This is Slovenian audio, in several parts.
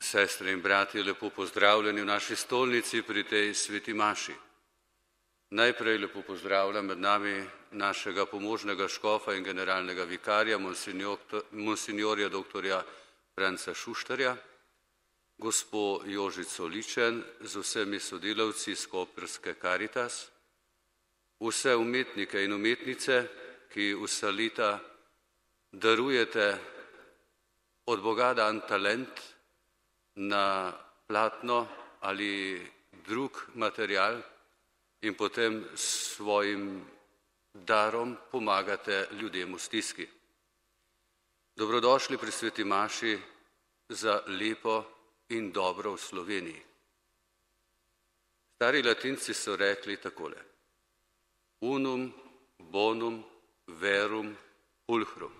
Sestre in bratje, lepo pozdravljeni v naši stolnici pri tej sveti maši. Najprej lepo pozdravljam med nami našega pomožnega škofa in generalnega vikarja, monsinjorja doktorja Franca Šuštarja, gospo Jožico Ličen z vsemi sodelavci iz Koprske Karitas, vse umetnike in umetnice, ki vsa leta darujete od Boga dan talent na platno ali drug material in potem s svojim darom pomagate ljudem v stiski. Dobrodošli pri sveti maši za lepo in dobro v Sloveniji. Stari Latinci so rekli takole: unum bonum verum pulchrum.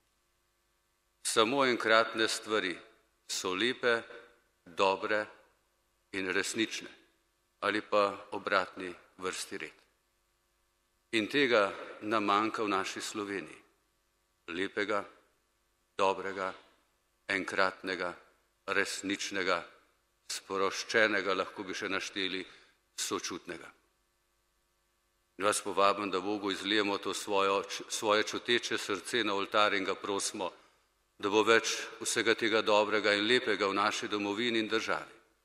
Samo enkratne stvari so lepe, dobre in resnične, ali pa obratni vrsti red. In tega nam manjka v naši Sloveniji. Lepega, dobrega, enkratnega, resničnega, sproščenega, lahko bi še našteli, sočutnega. In vas povabim, da Bogu izlijemo to svoje čuteče srce na oltar in ga prosimo, da bo več vsega tega dobrega in lepega v naši domovini in državi.